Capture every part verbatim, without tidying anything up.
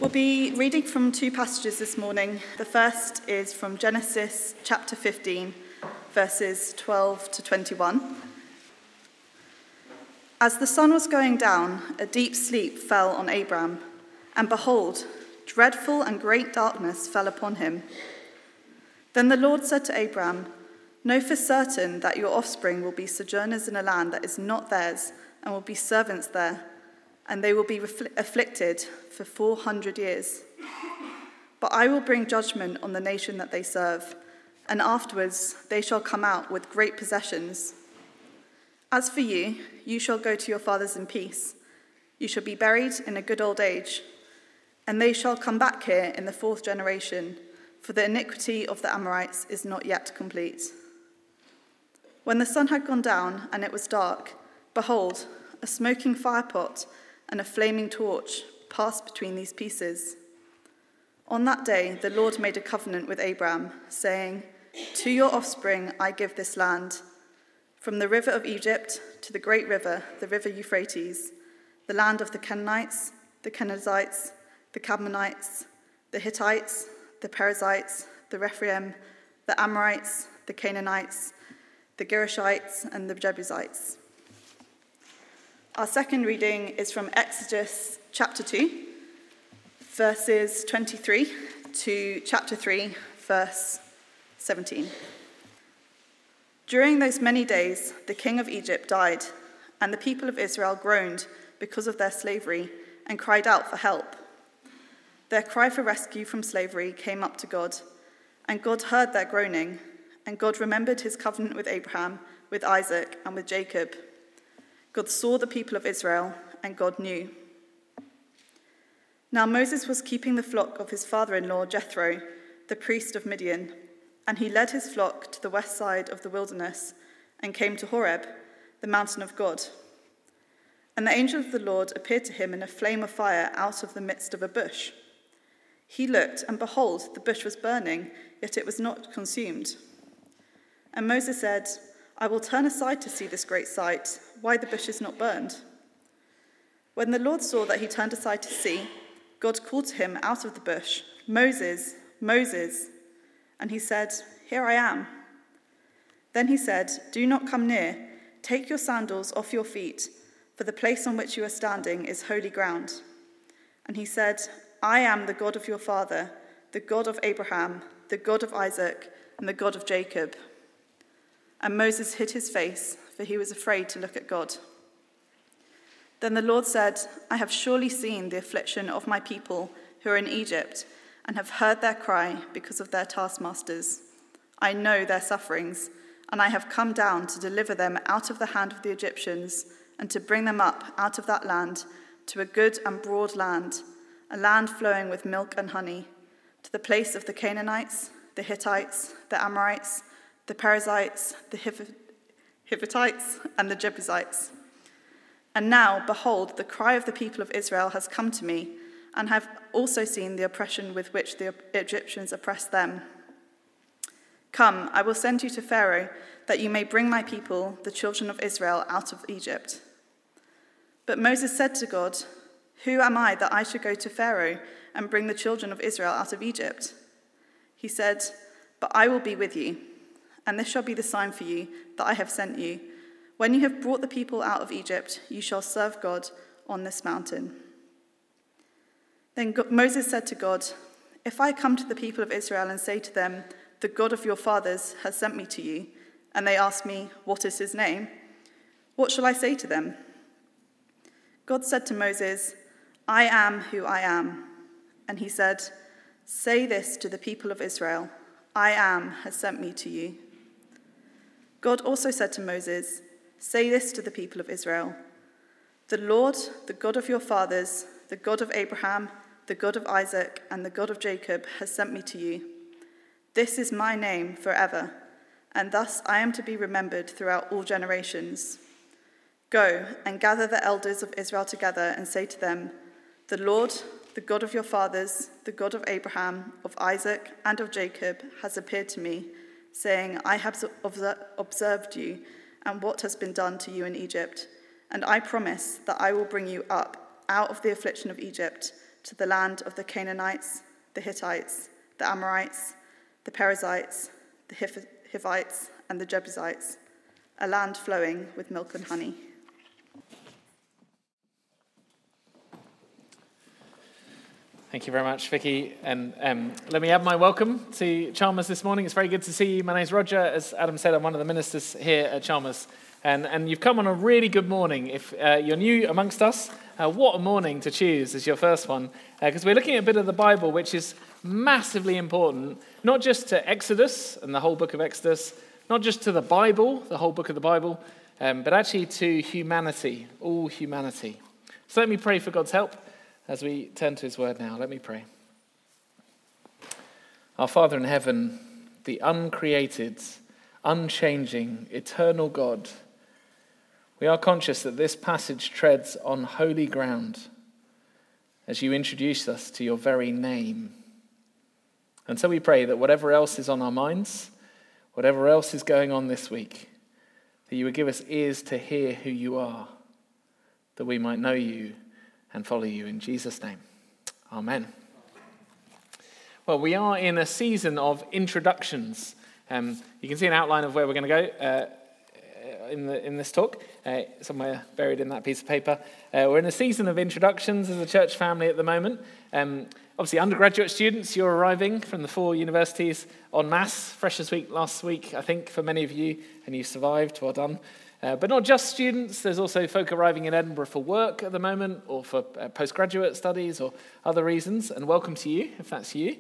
We'll be reading from two passages this morning. The first is from Genesis chapter fifteen, verses twelve to twenty-one. As the sun was going down, a deep sleep fell on Abram, and behold, dreadful and great darkness fell upon him. Then the Lord said to Abram, "Know for certain that your offspring will be sojourners in a land that is not theirs, and will be servants there, and they will be refl- afflicted for four hundred years. But I will bring judgment on the nation that they serve, and afterwards they shall come out with great possessions. As for you, you shall go to your fathers in peace. You shall be buried in a good old age, and they shall come back here in the fourth generation, for the iniquity of the Amorites is not yet complete." When the sun had gone down and it was dark, behold, a smoking firepot and a flaming torch passed between these pieces. On that day the Lord made a covenant with Abram, saying, "To your offspring I give this land, from the river of Egypt to the great river, the river Euphrates, the land of the Canaanites, the Kenizzites, the Cadmonites, the Hittites, the Perizzites, the Rephaim, the Amorites, the Canaanites, the Girgashites, and the Jebusites." Our second reading is from Exodus chapter two, verses twenty-three to chapter three, verse seventeen. During those many days, the king of Egypt died, and the people of Israel groaned because of their slavery and cried out for help. Their cry for rescue from slavery came up to God, and God heard their groaning, and God remembered his covenant with Abraham, with Isaac, and with Jacob. God saw the people of Israel, and God knew. Now Moses was keeping the flock of his father-in-law Jethro, the priest of Midian, and he led his flock to the west side of the wilderness and came to Horeb, the mountain of God. And the angel of the Lord appeared to him in a flame of fire out of the midst of a bush. He looked, and behold, the bush was burning, yet it was not consumed. And Moses said, "I will turn aside to see this great sight, why the bush is not burned." When the Lord saw that he turned aside to see, God called to him out of the bush, "Moses, Moses." And he said, "Here I am." Then he said, "Do not come near. Take your sandals off your feet, for the place on which you are standing is holy ground." And he said, "I am the God of your father, the God of Abraham, the God of Isaac, and the God of Jacob." And Moses hid his face, for he was afraid to look at God. Then the Lord said, "I have surely seen the affliction of my people who are in Egypt, and have heard their cry because of their taskmasters. I know their sufferings, and I have come down to deliver them out of the hand of the Egyptians, and to bring them up out of that land to a good and broad land, a land flowing with milk and honey, to the place of the Canaanites, the Hittites, the Amorites, the Perizzites, the Hivitites, and the Jebusites. And now, behold, the cry of the people of Israel has come to me, and have also seen the oppression with which the Egyptians oppressed them. Come, I will send you to Pharaoh, that you may bring my people, the children of Israel, out of Egypt." But Moses said to God, "Who am I that I should go to Pharaoh and bring the children of Israel out of Egypt?" He said, "But I will be with you, and this shall be the sign for you that I have sent you. When you have brought the people out of Egypt, you shall serve God on this mountain." Then Moses said to God, "If I come to the people of Israel and say to them, 'The God of your fathers has sent me to you,' and they ask me, 'What is his name?' what shall I say to them?" God said to Moses, "I am who I am." And he said, "Say this to the people of Israel, 'I am has sent me to you.'" God also said to Moses, "Say this to the people of Israel, 'The Lord, the God of your fathers, the God of Abraham, the God of Isaac, and the God of Jacob has sent me to you. This is my name forever, and thus I am to be remembered throughout all generations. Go and gather the elders of Israel together and say to them, 'The Lord, the God of your fathers, the God of Abraham, of Isaac, and of Jacob has appeared to me, saying, I have observed you and what has been done to you in Egypt, and I promise that I will bring you up out of the affliction of Egypt to the land of the Canaanites, the Hittites, the Amorites, the Perizzites, the Hiv- Hivites, and the Jebusites, a land flowing with milk and honey. Thank you very much, Vicky. And um, let me add my welcome to Chalmers this morning. It's very good to see you. My name's Roger. As Adam said, I'm one of the ministers here at Chalmers. And, and you've come on a really good morning. If uh, you're new amongst us, uh, what a morning to choose as your first one. Because uh, we're looking at a bit of the Bible, which is massively important, not just to Exodus and the whole book of Exodus, not just to the Bible, the whole book of the Bible, um, but actually to humanity, all humanity. So let me pray for God's help as we turn to his word now. Let me pray. Our Father in heaven, the uncreated, unchanging, eternal God, we are conscious that this passage treads on holy ground as you introduce us to your very name. And so we pray that whatever else is on our minds, whatever else is going on this week, that you would give us ears to hear who you are, that we might know you and follow you in Jesus' name. Amen. Well, we are in a season of introductions. Um, you can see an outline of where we're going to go uh, in the in this talk, uh, somewhere buried in that piece of paper. Uh, we're in a season of introductions as a church family at the moment. Um, obviously, undergraduate students, you're arriving from the four universities en masse. Freshers' Week last week, I think, for many of you, and you survived. Well done. Uh, but not just students, there's also folk arriving in Edinburgh for work at the moment, or for uh, postgraduate studies, or other reasons, and welcome to you, if that's you.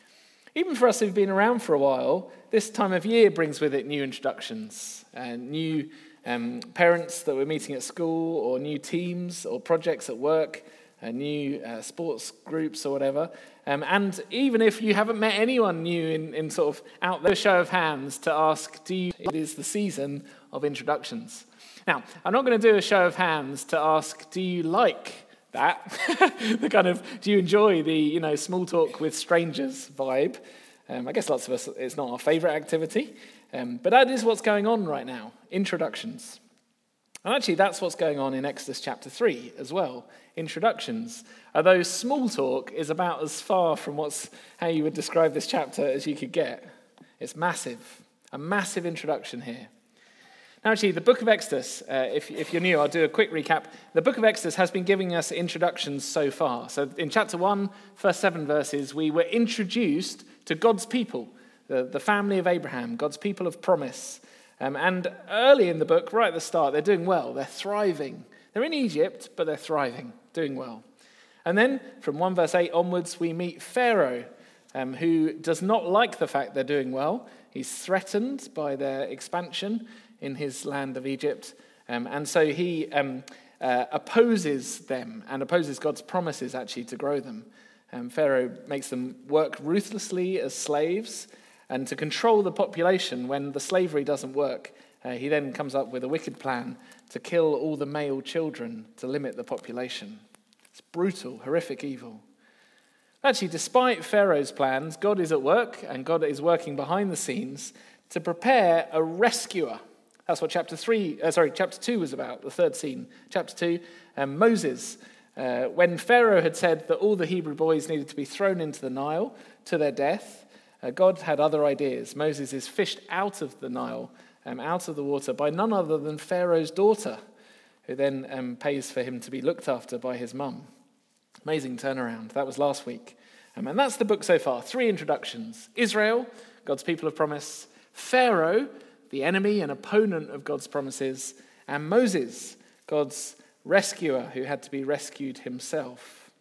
Even for us who've been around for a while, this time of year brings with it new introductions, and new um, parents that we're meeting at school, or new teams, or projects at work, uh, new uh, sports groups, or whatever. Um, and even if you haven't met anyone new in, in sort of out there, show of hands to ask, do you, it is the season of introductions. Now, I'm not going to do a show of hands to ask, do you like that? The kind of, do you enjoy the, you know, small talk with strangers vibe? Um, I guess lots of us, it's not our favourite activity, um, but that is what's going on right now, introductions. And actually, that's what's going on in Exodus chapter three as well, introductions. Although small talk is about as far from what's how you would describe this chapter as you could get. It's massive, a massive introduction here. Now, actually, the book of Exodus, uh, if, if you're new, I'll do a quick recap. The book of Exodus has been giving us introductions so far. So in chapter one, first seven verses, we were introduced to God's people, the, the family of Abraham, God's people of promise. Um, and early in the book, right at the start, they're doing well. They're thriving. They're in Egypt, but they're thriving, doing well. And then from one verse eight onwards, we meet Pharaoh, um, who does not like the fact they're doing well. He's threatened by their expansion in his land of Egypt. Um, and so he um, uh, opposes them and opposes God's promises, actually, to grow them. Um, Pharaoh makes them work ruthlessly as slaves, and to control the population when the slavery doesn't work, uh, he then comes up with a wicked plan to kill all the male children to limit the population. It's brutal, horrific evil. Actually, despite Pharaoh's plans, God is at work, and God is working behind the scenes to prepare a rescuer. That's what chapter three, uh, sorry, chapter two was about, the third scene. Chapter two, um, Moses. Uh, when Pharaoh had said that all the Hebrew boys needed to be thrown into the Nile to their death, uh, God had other ideas. Moses is fished out of the Nile, um, out of the water, by none other than Pharaoh's daughter, who then um, pays for him to be looked after by his mum. Amazing turnaround. That was last week. Um, and that's the book so far. Three introductions. Israel, God's people of promise. Pharaoh, the enemy and opponent of God's promises. And Moses, God's rescuer who had to be rescued himself.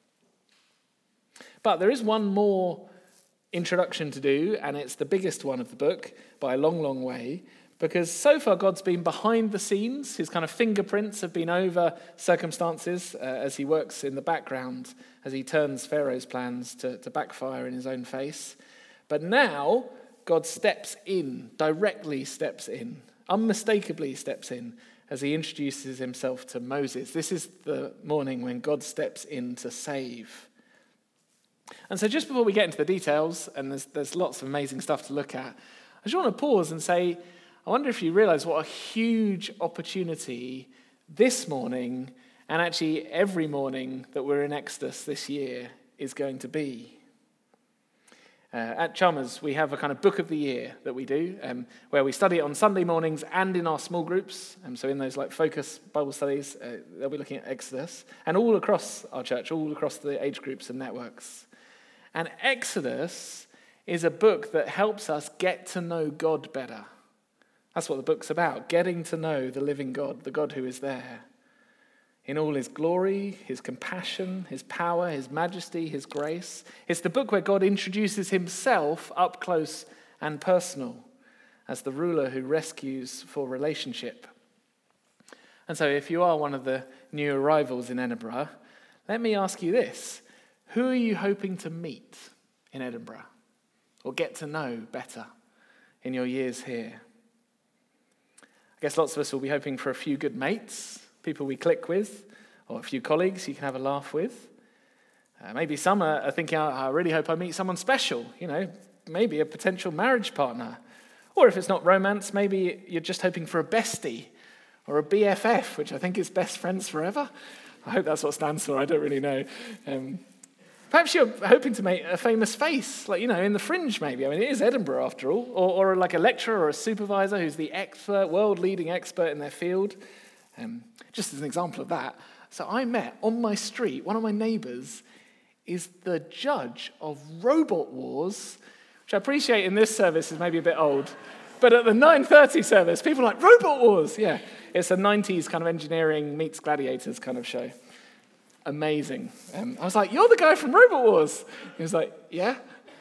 But there is one more introduction to do, and it's the biggest one of the book by a long, long way, because so far God's been behind the scenes. His kind of fingerprints have been over circumstances uh, as he works in the background, as he turns Pharaoh's plans to, to backfire in his own face. But now God steps in, directly steps in, unmistakably steps in, as he introduces himself to Moses. This is the morning when God steps in to save. And so just before we get into the details, and there's, there's lots of amazing stuff to look at, I just want to pause and say, I wonder if you realize what a huge opportunity this morning, and actually every morning that we're in Exodus this year, is going to be. Uh, at Chalmers, we have a kind of book of the year that we do, um, where we study it on Sunday mornings and in our small groups. Um, so in those like focus Bible studies, uh, they'll be looking at Exodus, and all across our church, all across the age groups and networks. And Exodus is a book that helps us get to know God better. That's what the book's about, getting to know the living God, the God who is there. In all his glory, his compassion, his power, his majesty, his grace. It's the book where God introduces himself up close and personal as the ruler who rescues for relationship. And so if you are one of the new arrivals in Edinburgh, let me ask you this. Who are you hoping to meet in Edinburgh or get to know better in your years here? I guess lots of us will be hoping for a few good mates, people we click with, or a few colleagues you can have a laugh with. Uh, maybe some are, are thinking, I really hope I meet someone special, you know, maybe a potential marriage partner. Or if it's not romance, maybe you're just hoping for a bestie or a B F F, which I think is best friends forever. I hope that's what it stands for, I don't really know. Um, perhaps you're hoping to meet a famous face, like, you know, in the Fringe maybe. I mean, it is Edinburgh after all. Or, or like a lecturer or a supervisor who's the expert, world-leading expert in their field. Um, just as an example of that, so I met on my street, one of my neighbours is the judge of Robot Wars, which I appreciate in this service is maybe a bit old, but at the nine thirty service, people are like, Robot Wars, yeah. It's a nineties kind of engineering meets gladiators kind of show. Amazing. Um, I was like, you're the guy from Robot Wars. He was like, yeah.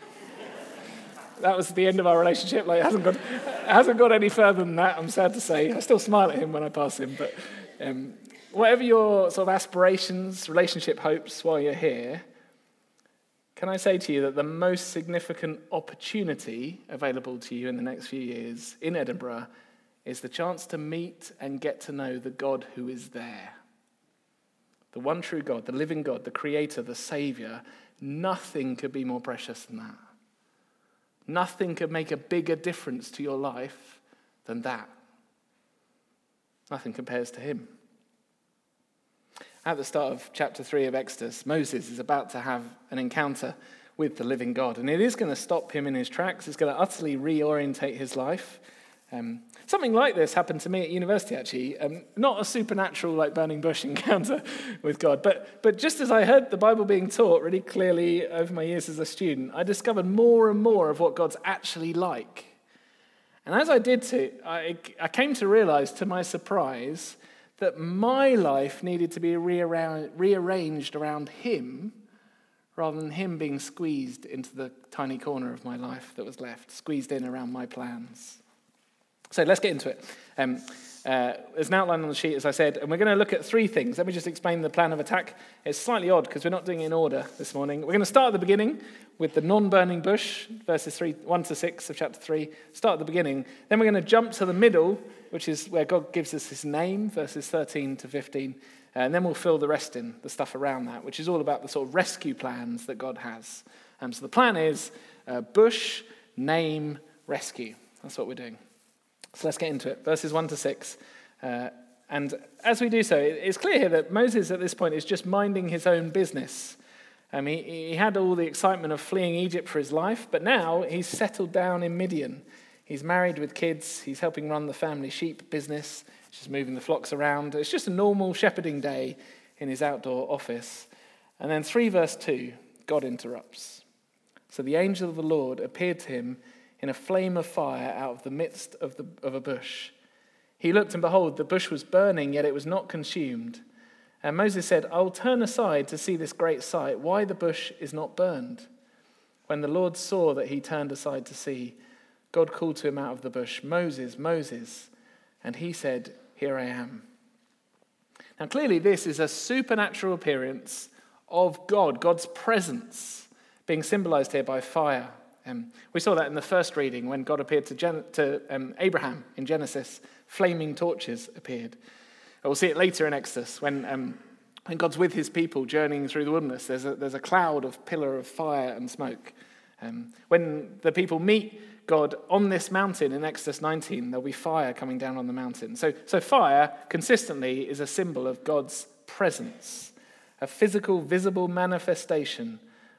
That was the end of our relationship. Like, it hasn't got, it hasn't got any further than that, I'm sad to say. I still smile at him when I pass him, but um, whatever your sort of aspirations, relationship hopes while you're here, can I say to you that the most significant opportunity available to you in the next few years in Edinburgh is the chance to meet and get to know the God who is there. The one true God, the living God, the creator, the savior. Nothing could be more precious than that. Nothing could make a bigger difference to your life than that. Nothing compares to him. At the start of chapter three of Exodus, Moses is about to have an encounter with the living God, and it is going to stop him in his tracks. It's going to utterly reorientate his life. Um, something like this happened to me at university, actually. Um, not a supernatural, like burning bush encounter with God, but but just as I heard the Bible being taught really clearly over my years as a student, I discovered more and more of what God's actually like. And as I did so, I, I came to realize, to my surprise, that my life needed to be rearra- rearranged around him rather than him being squeezed into the tiny corner of my life that was left, squeezed in around my plans. So let's get into it. Um, uh, there's an outline on the sheet, as I said, and we're going to look at three things. Let me just explain the plan of attack. It's slightly odd because we're not doing it in order this morning. We're going to start at the beginning with the non-burning bush, verses three, one to six of chapter three. Start at the beginning. Then we're going to jump to the middle, which is where God gives us his name, verses thirteen to fifteen. And then we'll fill the rest in, the stuff around that, which is all about the sort of rescue plans that God has. Um, so the plan is uh, bush, name, rescue. That's what we're doing. So let's get into it. Verses one to six. Uh, and as we do so, it's clear here that Moses at this point is just minding his own business. Um, he, he had all the excitement of fleeing Egypt for his life, but now he's settled down in Midian. He's married with kids. He's helping run the family sheep business. He's just moving the flocks around. It's just a normal shepherding day in his outdoor office. And then three verse two, God interrupts. So the angel of the Lord appeared to him in a flame of fire out of the midst of, the, of a bush. He looked, and behold, the bush was burning, yet it was not consumed. And Moses said, I will turn aside to see this great sight, why the bush is not burned. When the Lord saw that he turned aside to see, God called to him out of the bush, Moses, Moses. And he said, here I am. Now clearly this is a supernatural appearance of God, God's presence, being symbolized here by fire. Um, we saw that in the first reading when God appeared to, Gen- to um, Abraham in Genesis. Flaming torches appeared. We'll see it later in Exodus when, um, when God's with his people journeying through the wilderness. There's a, there's a cloud of pillar of fire and smoke. Um, when the people meet God on this mountain in Exodus nineteen, there'll be fire coming down on the mountain. So, so fire consistently is a symbol of God's presence, a physical, visible manifestation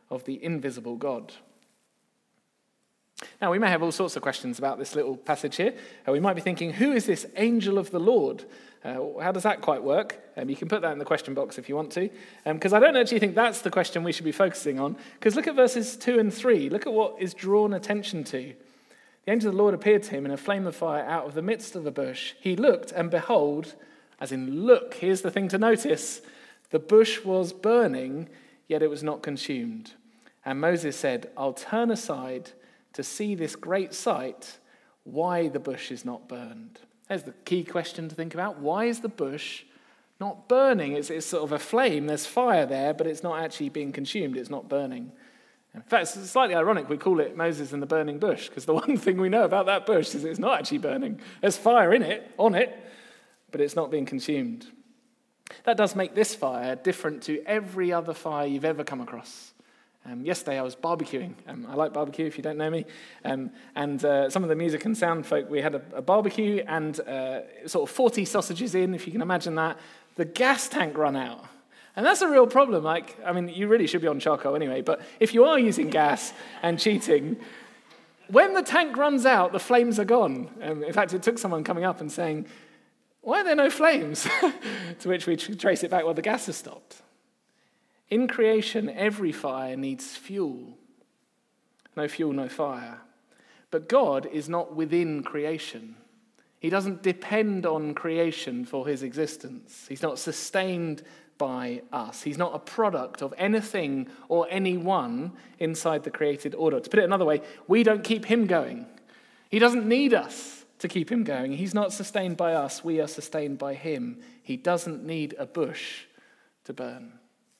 of the invisible God. Now, we may have all sorts of questions about this little passage here. Uh, we might be thinking, who is this angel of the Lord? Uh, how does that quite work? Um, you can put that in the question box if you want to, because um, I don't actually think that's the question we should be focusing on, because look at verses two and three. Look at what is drawn attention to. The angel of the Lord appeared to him in a flame of fire out of the midst of a bush. He looked, and behold, as in look, here's the thing to notice, the bush was burning, yet it was not consumed. And Moses said, I'll turn aside to see this great sight, why the bush is not burned. There's the key question to think about. Why is the bush not burning? It's, it's sort of a flame. There's fire there, but it's not actually being consumed. It's not burning. In fact, it's slightly ironic we call it Moses and the burning bush, because the one thing we know about that bush is it's not actually burning. There's fire in it, on it, but it's not being consumed. That does make this fire different to every other fire you've ever come across. Um, yesterday I was barbecuing. Um, I like barbecue, if you don't know me. Um, and uh, some of the music and sound folk, we had a, a barbecue and uh, sort of forty sausages in, if you can imagine that. The gas tank ran out. And that's a real problem. Like, I mean, you really should be on charcoal anyway, but if you are using gas and cheating, when the tank runs out, the flames are gone. Um, in fact, it took someone coming up and saying, why are there no flames? To which we trace it back, well, the gas has stopped. In creation, every fire needs fuel. No fuel, no fire. But God is not within creation. He doesn't depend on creation for his existence. He's not sustained by us. He's not a product of anything or anyone inside the created order. To put it another way, we don't keep him going. He doesn't need us to keep him going. He's not sustained by us. We are sustained by him. He doesn't need a bush to burn.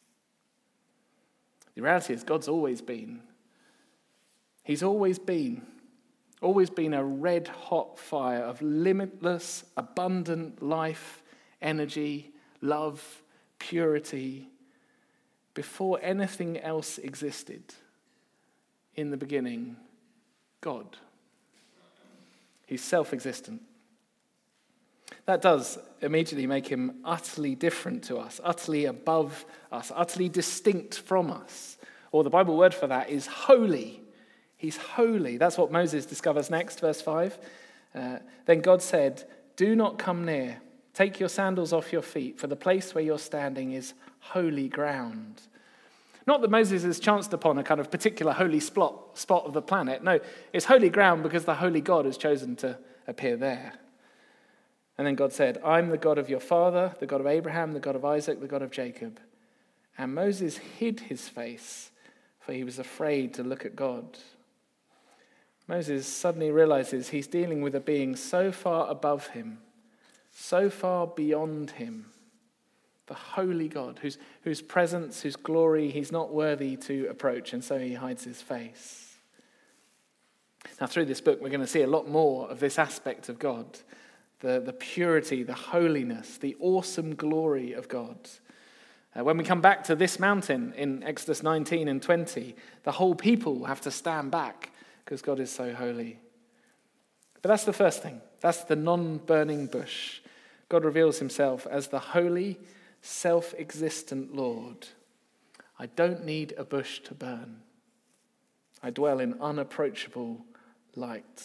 The reality is God's always been. He's always been. Always been a red-hot fire of limitless, abundant life, energy, love, purity, before anything else existed. In the beginning, God. He's self-existent. That does immediately make him utterly different to us, utterly above us, utterly distinct from us. Or the Bible word for that is holy. He's holy. That's what Moses discovers next, verse five. Uh, then God said, do not come near. Take your sandals off your feet, for the place where you're standing is holy ground. Not that Moses has chanced upon a kind of particular holy spot, spot of the planet. No, it's holy ground because the holy God has chosen to appear there. And then God said, I'm the God of your father, the God of Abraham, the God of Isaac, the God of Jacob. And Moses hid his face, for he was afraid to look at God. Moses suddenly realizes he's dealing with a being so far above him, so far beyond him, the holy God, whose, whose presence, whose glory he's not worthy to approach, and so he hides his face. Now, through this book, we're going to see a lot more of this aspect of God. The, the purity, the holiness, the awesome glory of God. Uh, when we come back to this mountain in Exodus nineteen and twenty, the whole people have to stand back because God is so holy. But that's the first thing. That's the non-burning bush. God reveals himself as the holy, self-existent Lord. I don't need a bush to burn. I dwell in unapproachable light.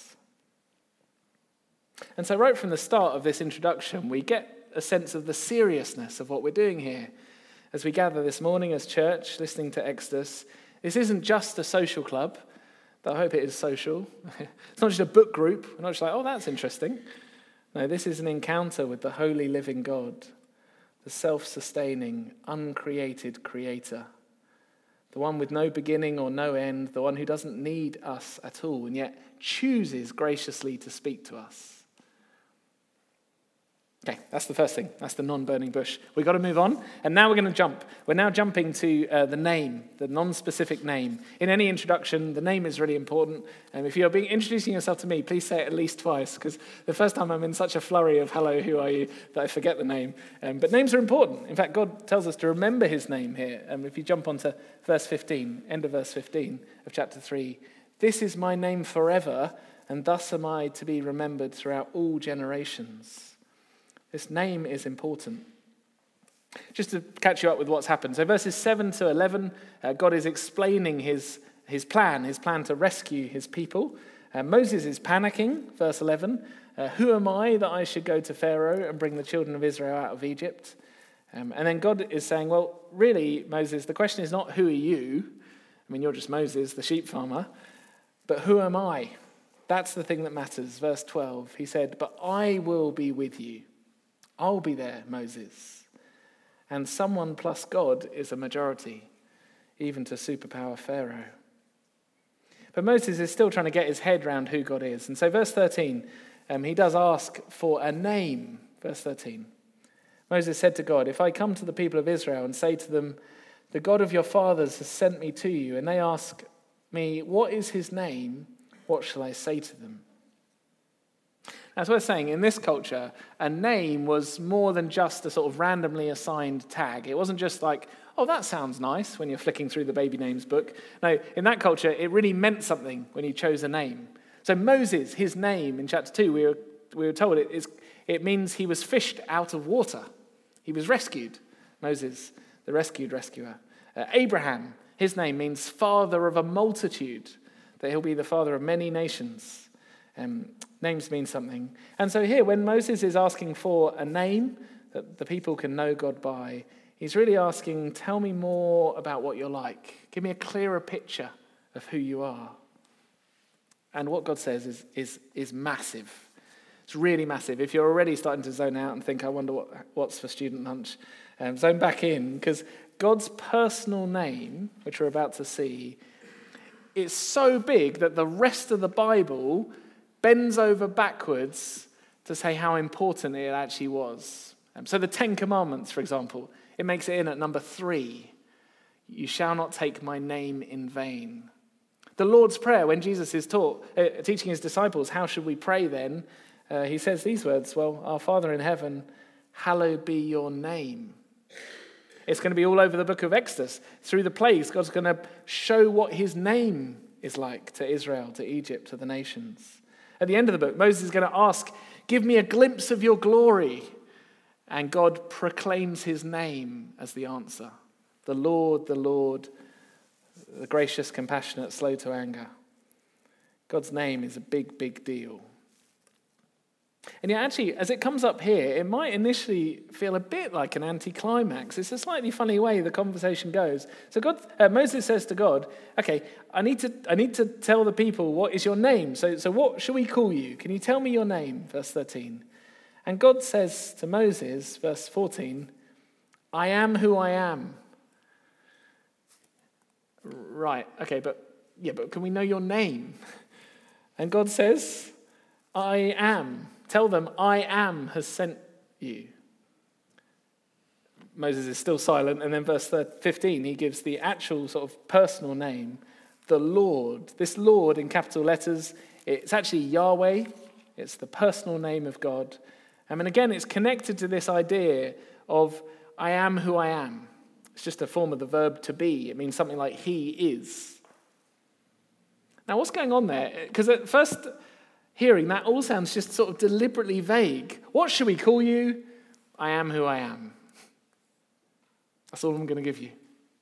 And so right from the start of this introduction, we get a sense of the seriousness of what we're doing here. As we gather this morning as church, listening to Exodus, this isn't just a social club, though I hope it is social. It's not just a book group. We're not just like, oh, that's interesting. No, this is an encounter with the holy living God, the self-sustaining, uncreated creator, the one with no beginning or no end, the one who doesn't need us at all, and yet chooses graciously to speak to us. Okay, that's the first thing. That's the non-burning bush. We've got to move on. And now we're going to jump. We're now jumping to uh, the name, the non-specific name. In any introduction, the name is really important. And if you're being introducing yourself to me, please say it at least twice, because the first time I'm in such a flurry of hello, who are you, that I forget the name. Um, but names are important. In fact, God tells us to remember his name here. Um, if you jump onto verse fifteen, end of verse fifteen of chapter three, this is my name forever, and thus am I to be remembered throughout all generations. This name is important. Just to catch you up with what's happened. So verses seven to eleven, uh, God is explaining his, his plan, his plan to rescue his people. Uh, Moses is panicking, verse eleven. Uh, Who am I that I should go to Pharaoh and bring the children of Israel out of Egypt? Um, and then God is saying, well, really, Moses, the question is not who are you? I mean, you're just Moses, the sheep farmer. But who am I? That's the thing that matters. Verse twelve, he said, but I will be with you. I'll be there, Moses. And someone plus God is a majority, even to superpower Pharaoh. But Moses is still trying to get his head around who God is. And so verse thirteen, um, he does ask for a name. Verse thirteen. Moses said to God, if I come to the people of Israel and say to them, the God of your fathers has sent me to you, and they ask me, what is his name? What shall I say to them? As we're saying, in this culture, a name was more than just a sort of randomly assigned tag. It wasn't just like, oh, that sounds nice when you're flicking through the baby names book. No, in that culture, it really meant something when you chose a name. So Moses, his name in chapter two, we were, we were told it, is, it means he was fished out of water. He was rescued. Moses, the rescued rescuer. Uh, Abraham, his name means father of a multitude, that he'll be the father of many nations. Um, names mean something. And so here, when Moses is asking for a name that the people can know God by, he's really asking, tell me more about what you're like. Give me a clearer picture of who you are. And what God says is, is, is massive. It's really massive. If you're already starting to zone out and think, I wonder what, what's for student lunch, um, zone back in, because God's personal name, which we're about to see, is so big that the rest of the Bible bends over backwards to say how important it actually was. Um, so the Ten Commandments, for example, it makes it in at number three. You shall not take my name in vain. The Lord's Prayer, when Jesus is taught, uh, teaching his disciples, how should we pray then? Uh, he says these words, well, our Father in heaven, hallowed be your name. It's going to be all over the book of Exodus. Through the plagues, God's going to show what his name is like to Israel, to Egypt, to the nations. At the end of the book, Moses is going to ask, give me a glimpse of your glory. And God proclaims his name as the answer. The Lord, the Lord, the gracious, compassionate, slow to anger. God's name is a big, big deal. And yet actually, as it comes up here, it might initially feel a bit like an anticlimax. It's a slightly funny way the conversation goes. So God, uh, Moses says to God, okay, I need to I need to tell the people, what is your name? So, so what shall we call you? Can you tell me your name? Verse thirteen. And God says to Moses, verse fourteen, I am who I am. Right, okay, but yeah, but can we know your name? And God says, I am. Tell them, I am has sent you. Moses is still silent, and then verse fifteen, he gives the actual sort of personal name, the Lord. This Lord in capital letters, it's actually Yahweh. It's the personal name of God. I mean, again, it's connected to this idea of I am who I am. It's just a form of the verb to be. It means something like he is. Now, what's going on there? Because at first hearing, that all sounds just sort of deliberately vague. What should we call you? I am who I am. That's all I'm going to give you.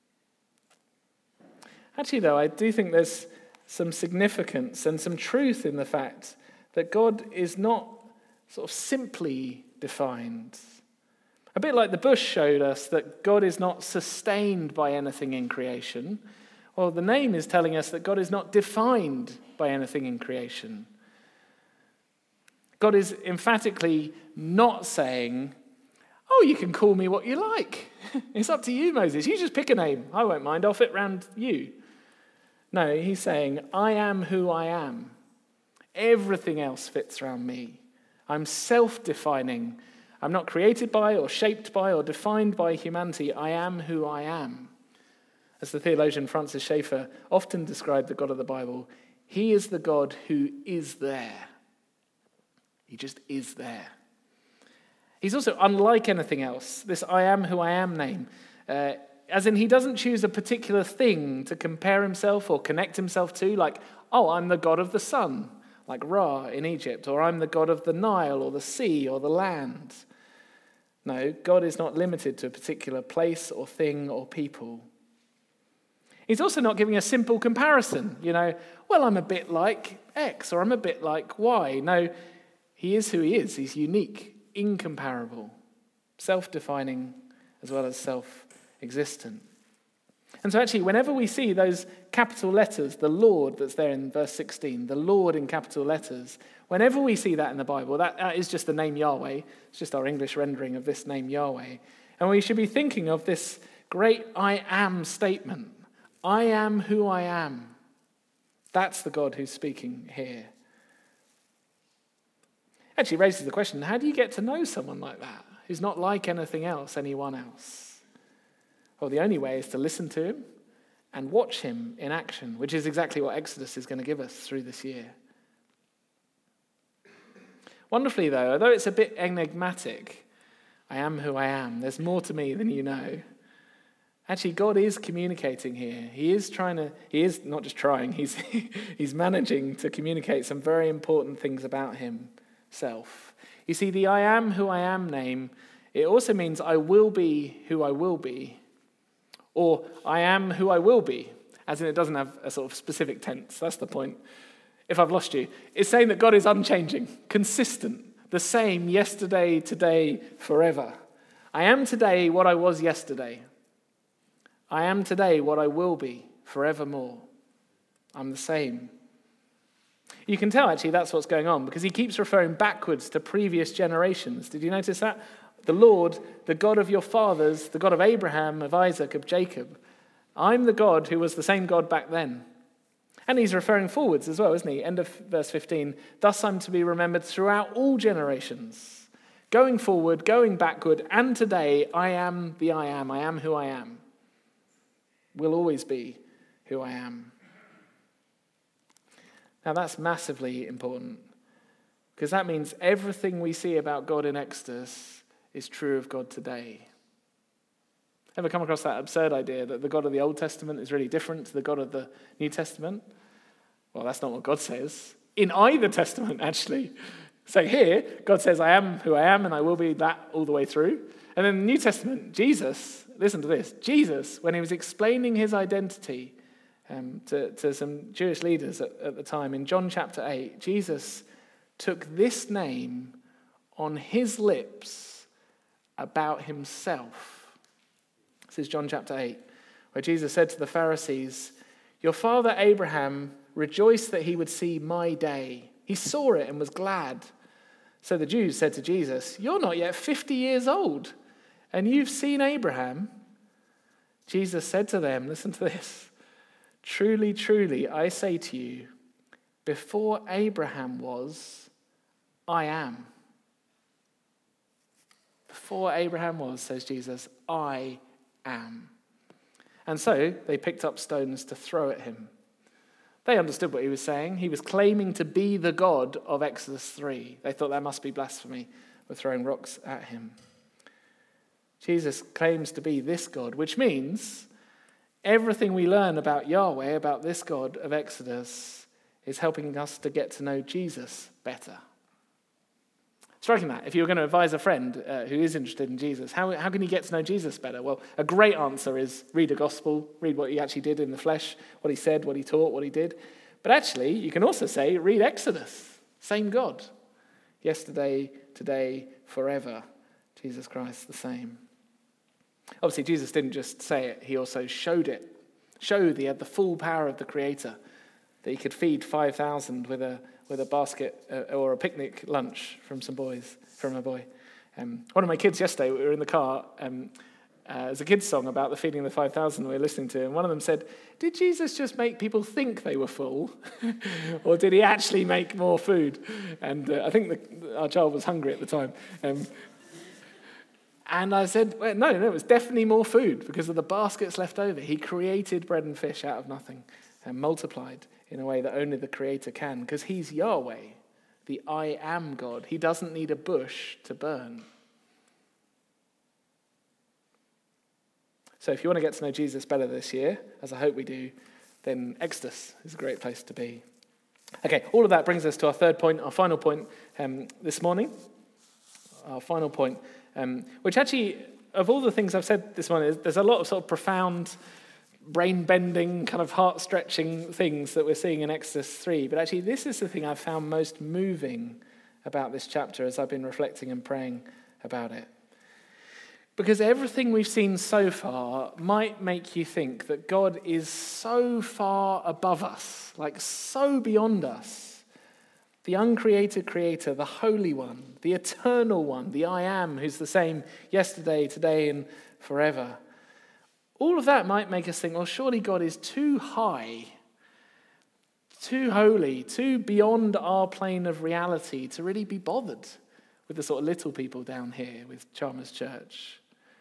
Actually, though, I do think there's some significance and some truth in the fact that God is not sort of simply defined. A bit like the bush showed us that God is not sustained by anything in creation. Well, the name is telling us that God is not defined by anything in creation. God is emphatically not saying, oh, you can call me what you like. It's up to you, Moses. You just pick a name. I won't mind. I'll fit round you. No, he's saying, I am who I am. Everything else fits around me. I'm self-defining. I'm not created by or shaped by or defined by humanity. I am who I am. As the theologian Francis Schaeffer often described the God of the Bible, he is the God who is there. He just is there. He's also unlike anything else. This I am who I am name. Uh, as in, he doesn't choose a particular thing to compare himself or connect himself to, like, oh, I'm the God of the sun, like Ra in Egypt, or I'm the God of the Nile or the sea or the land. No, God is not limited to a particular place or thing or people. He's also not giving a simple comparison, you know, well, I'm a bit like X or I'm a bit like Y. No, he is who he is. He's unique, incomparable, self-defining as well as self-existent. And so actually, whenever we see those capital letters, the Lord that's there in verse sixteen, the Lord in capital letters, whenever we see that in the Bible, that, that is just the name Yahweh. It's just our English rendering of this name Yahweh. And we should be thinking of this great I am statement. I am who I am. That's the God who's speaking here. Actually raises the question, how do you get to know someone like that, who's not like anything else, anyone else? Well, the only way is to listen to him and watch him in action, which is exactly what Exodus is going to give us through this year. Wonderfully, though, although it's a bit enigmatic, I am who I am, there's more to me than you know. Actually, God is communicating here. He is trying to, he is not just trying, he's, he's managing to communicate some very important things about himself. You see, the I am who I am name, it also means I will be who I will be. Or I am who I will be, as in it doesn't have a sort of specific tense. That's the point. If I've lost you, it's saying that God is unchanging, consistent, the same yesterday, today, forever. I am today what I was yesterday. I am today what I will be forevermore. I'm the same. You can tell, actually, that's what's going on, because he keeps referring backwards to previous generations. Did you notice that? The Lord, the God of your fathers, the God of Abraham, of Isaac, of Jacob. I'm the God who was the same God back then. And he's referring forwards as well, isn't he? End of verse fifteen. Thus I'm to be remembered throughout all generations. Going forward, going backward, and today I am the I am. I am who I am. Will always be who I am. Now that's massively important, because that means everything we see about God in Exodus is true of God today. Ever come across that absurd idea that the God of the Old Testament is really different to the God of the New Testament? Well, that's not what God says. In either testament, actually. So here, God says, I am who I am, and I will be that all the way through. And in the New Testament, Jesus, listen to this, Jesus, when he was explaining his identity um, to, to some Jewish leaders at, at the time, in John chapter eight, Jesus took this name on his lips about himself. This is John chapter eight, where Jesus said to the Pharisees, your father Abraham rejoiced that he would see my day. He saw it and was glad. So the Jews said to Jesus, you're not yet fifty years old, and you've seen Abraham. Jesus said to them, listen to this, truly, truly, I say to you, before Abraham was, I am. Before Abraham was, says Jesus, I am. And so they picked up stones to throw at him. They understood what he was saying. He was claiming to be the God of Exodus three. They thought that must be blasphemy. We're throwing rocks at him. Jesus claims to be this God, which means everything we learn about Yahweh, about this God of Exodus, is helping us to get to know Jesus better. Striking that, if you were going to advise a friend uh, who is interested in Jesus, how, how can you get to know Jesus better? Well, a great answer is read a gospel, read what he actually did in the flesh, what he said, what he taught, what he did. But actually, you can also say, read Exodus, same God. Yesterday, today, forever, Jesus Christ the same. Obviously, Jesus didn't just say it, he also showed it. Showed he had the full power of the Creator, that he could feed five thousand with a with a basket uh, or a picnic lunch from some boys, from a boy. Um, one of my kids yesterday, we were in the car, um, uh, there's a kid's song about the feeding of the five thousand we were listening to, and one of them said, did Jesus just make people think they were full? Or did he actually make more food? And uh, I think the, our child was hungry at the time. Um, and I said, well, no, no, it was definitely more food because of the baskets left over. He created bread and fish out of nothing and multiplied in a way that only the Creator can, because he's Yahweh, the I am God. He doesn't need a bush to burn. So if you want to get to know Jesus better this year, as I hope we do, then Exodus is a great place to be. Okay, all of that brings us to our third point, our final point um, this morning. Our final point, um, which actually, of all the things I've said this morning, there's a lot of sort of profound, brain-bending, kind of heart-stretching things that we're seeing in Exodus three. But actually, this is the thing I've found most moving about this chapter as I've been reflecting and praying about it. Because everything we've seen so far might make you think that God is so far above us, like so beyond us. The uncreated creator, the holy one, the eternal one, the I am, who's the same yesterday, today, and forever. All of that might make us think, well, surely God is too high, too holy, too beyond our plane of reality to really be bothered with the sort of little people down here with Chalmers Church.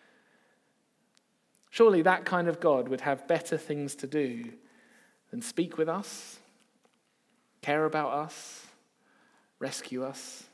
Surely that kind of God would have better things to do than speak with us, care about us, rescue us.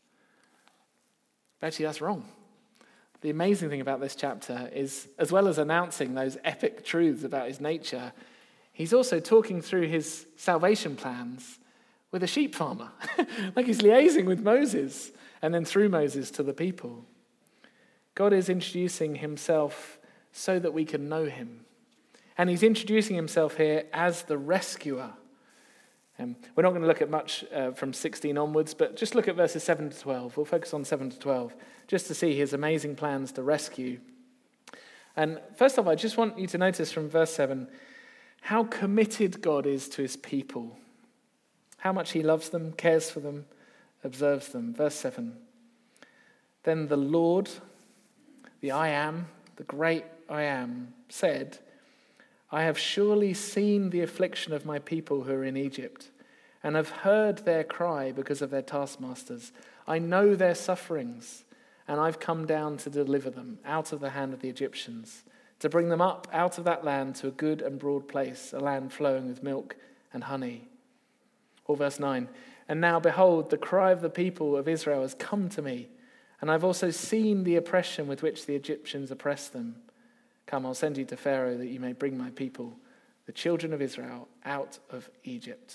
But actually, that's wrong. The amazing thing about this chapter is, as well as announcing those epic truths about his nature, he's also talking through his salvation plans with a sheep farmer. Like he's liaising with Moses, and then through Moses to the people. God is introducing himself so that we can know him. And he's introducing himself here as the rescuer. Um, we're not going to look at much uh, from sixteen onwards, but just look at verses seven to twelve. We'll focus on seven to twelve, just to see his amazing plans to rescue. And first off, I just want you to notice from verse seven how committed God is to his people, how much he loves them, cares for them, observes them. Verse seven, then the Lord, the I am, the great I am, said, I have surely seen the affliction of my people who are in Egypt, and have heard their cry because of their taskmasters. I know their sufferings, and I've come down to deliver them out of the hand of the Egyptians, to bring them up out of that land to a good and broad place, a land flowing with milk and honey. Or verse nine, and now behold, the cry of the people of Israel has come to me, and I've also seen the oppression with which the Egyptians oppress them. Come, I'll send you to Pharaoh that you may bring my people, the children of Israel, out of Egypt.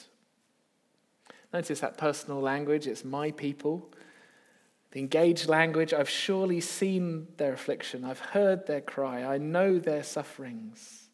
Notice that personal language. It's my people. The engaged language. I've surely seen their affliction. I've heard their cry. I know their sufferings.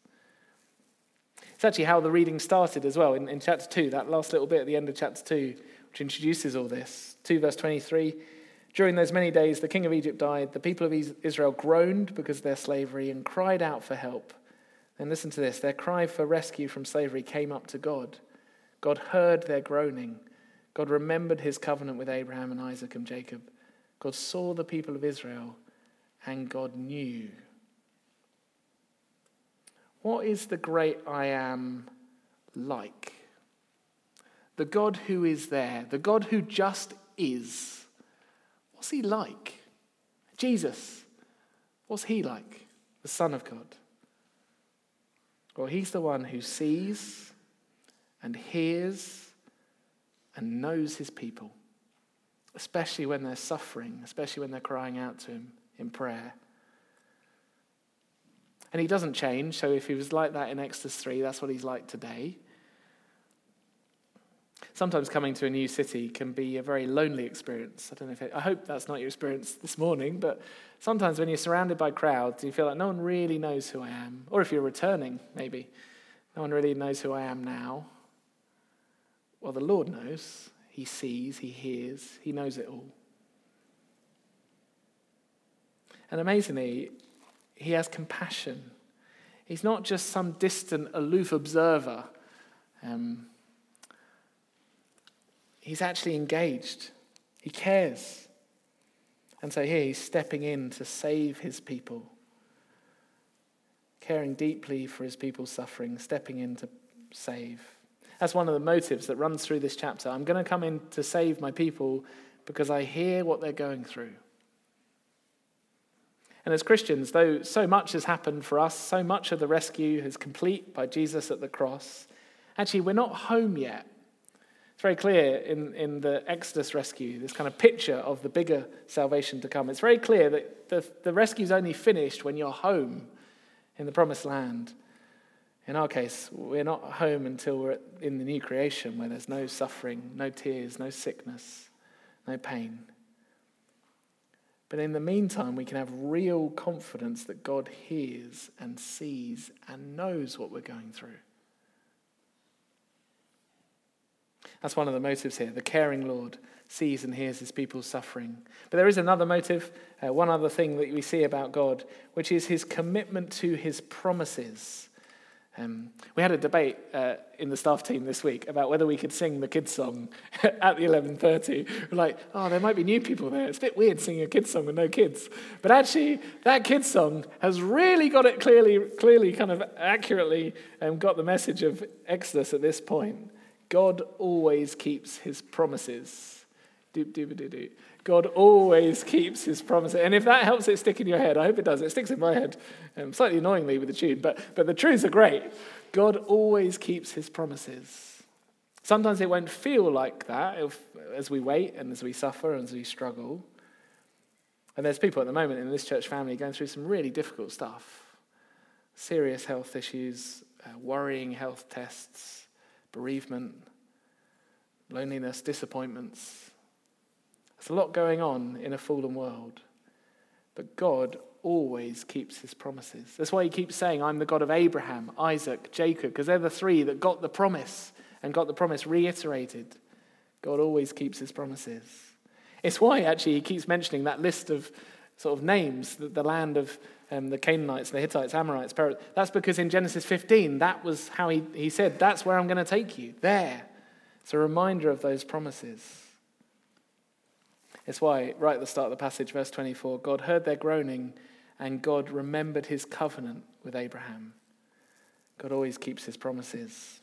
It's actually how the reading started as well in, in chapter two, that last little bit at the end of chapter two, which introduces all this. two verse twenty-three. During those many days, the king of Egypt died. The people of Israel groaned because of their slavery and cried out for help. And listen to this. Their cry for rescue from slavery came up to God. God heard their groaning. God remembered his covenant with Abraham and Isaac and Jacob. God saw the people of Israel, and God knew. What is the great I am like? The God who is there, the God who just is. What's he like? Jesus, what's he like? The Son of God. Well, he's the one who sees and hears and knows his people, especially when they're suffering, especially when they're crying out to him in prayer. And he doesn't change, so if he was like that in Exodus three, that's what he's like today. Sometimes coming to a new city can be a very lonely experience. I don't know if it, I hope that's not your experience this morning, but sometimes when you're surrounded by crowds, you feel like no one really knows who I am. Or if you're returning, maybe, no one really knows who I am now. Well, the Lord knows. He sees, he hears, he knows it all. And amazingly, he has compassion. He's not just some distant, aloof observer. Um, He's actually engaged. He cares. And so here he's stepping in to save his people. Caring deeply for his people's suffering, stepping in to save. That's one of the motives that runs through this chapter. I'm going to come in to save my people because I hear what they're going through. And as Christians, though so much has happened for us, so much of the rescue is complete by Jesus at the cross, actually we're not home yet. It's very clear in, in the Exodus rescue, this kind of picture of the bigger salvation to come. It's very clear that the, the rescue's only finished when you're home in the promised land. In our case, we're not home until we're in the new creation where there's no suffering, no tears, no sickness, no pain. But in the meantime, we can have real confidence that God hears and sees and knows what we're going through. That's one of the motives here. The caring Lord sees and hears his people's suffering. But there is another motive, uh, one other thing that we see about God, which is his commitment to his promises. Um, we had a debate uh, in the staff team this week about whether we could sing the kids' song at the eleven thirty. We're like, oh, there might be new people there. It's a bit weird singing a kids' song with no kids. But actually, that kids' song has really got it clearly, clearly kind of accurately um, got the message of Exodus at this point. God always keeps his promises. Doop, doop, doop, doop. God always keeps his promises. And if that helps it stick in your head, I hope it does. It sticks in my head, um, slightly annoyingly with the tune, but, but the truths are great. God always keeps his promises. Sometimes it won't feel like that if, as we wait and as we suffer and as we struggle. And there's people at the moment in this church family going through some really difficult stuff. Serious health issues, uh, worrying health tests, bereavement, loneliness, disappointments. There's a lot going on in a fallen world. But God always keeps his promises. That's why he keeps saying, I'm the God of Abraham, Isaac, Jacob, because they're the three that got the promise and got the promise reiterated. God always keeps his promises. It's why, actually, he keeps mentioning that list of sort of names, the, the land of um, the Canaanites, the Hittites, Amorites, Perizzites. That's because in Genesis fifteen, that was how he, he said, that's where I'm going to take you, there. It's a reminder of those promises. It's why, right at the start of the passage, verse twenty-four, God heard their groaning and God remembered his covenant with Abraham. God always keeps his promises.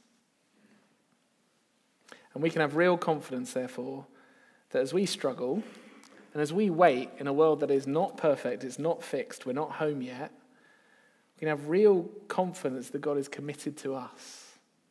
And we can have real confidence, therefore, that as we struggle and as we wait in a world that is not perfect, it's not fixed, we're not home yet, we can have real confidence that God is committed to us.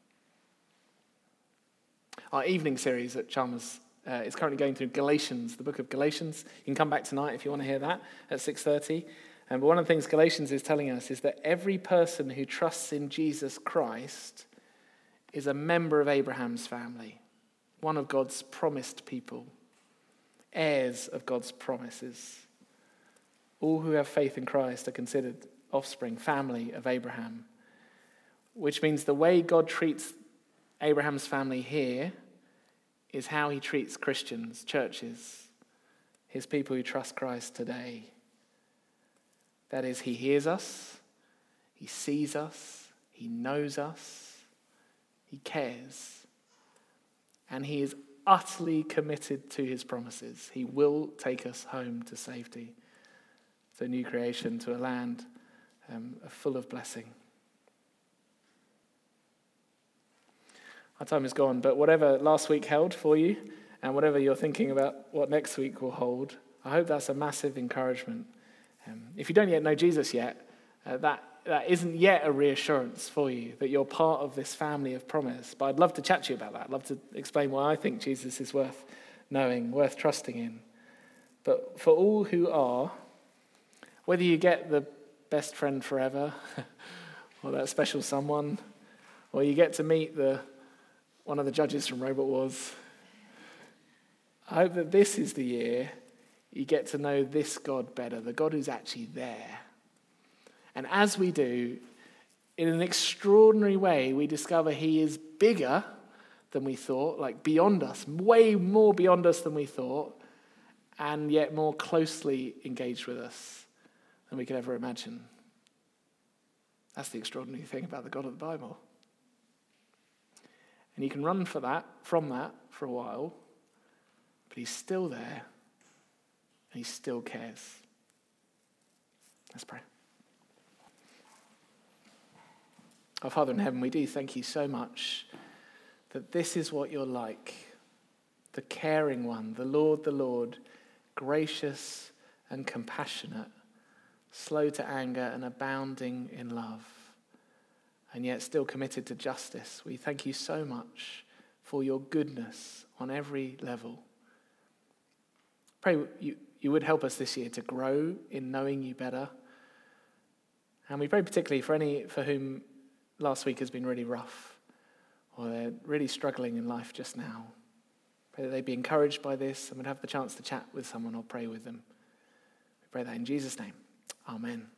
Our evening series at Chalmers uh, is currently going through Galatians, the book of Galatians. You can come back tonight if you want to hear that at six thirty. Um, but one of the things Galatians is telling us is that every person who trusts in Jesus Christ is a member of Abraham's family, one of God's promised people, heirs of God's promises. All who have faith in Christ are considered offspring, family of Abraham, which means the way God treats Abraham's family here is how he treats Christians, churches, his people who trust Christ today. That is, he hears us, he sees us, he knows us, he cares, and he is utterly committed to his promises. He will take us home to safety, to a new creation, to a land um, full of blessing. Our time is gone, but whatever last week held for you and whatever you're thinking about what next week will hold, I hope that's a massive encouragement. Um, if you don't yet know Jesus yet, uh, that, that isn't yet a reassurance for you that you're part of this family of promise. But I'd love to chat to you about that. I'd love to explain why I think Jesus is worth knowing, worth trusting in. But for all who are, whether you get the best friend forever or that special someone, or you get to meet the one of the judges from Robot Wars, I hope that this is the year you get to know this God better, the God who's actually there. And as we do, in an extraordinary way, we discover he is bigger than we thought, like beyond us, way more beyond us than we thought, and yet more closely engaged with us than we could ever imagine. That's the extraordinary thing about the God of the Bible. And you can run for that, from that for a while, but he's still there, and he still cares. Let's pray. Our Father in heaven, we do thank you so much that this is what you're like, the caring one, the Lord, the Lord, gracious and compassionate, slow to anger and abounding in love, and yet still committed to justice. We thank you so much for your goodness on every level. Pray you, you would help us this year to grow in knowing you better. And we pray particularly for any for whom last week has been really rough, or they're really struggling in life just now. Pray that they'd be encouraged by this and would have the chance to chat with someone or pray with them. pray that in Jesus' name. Amen.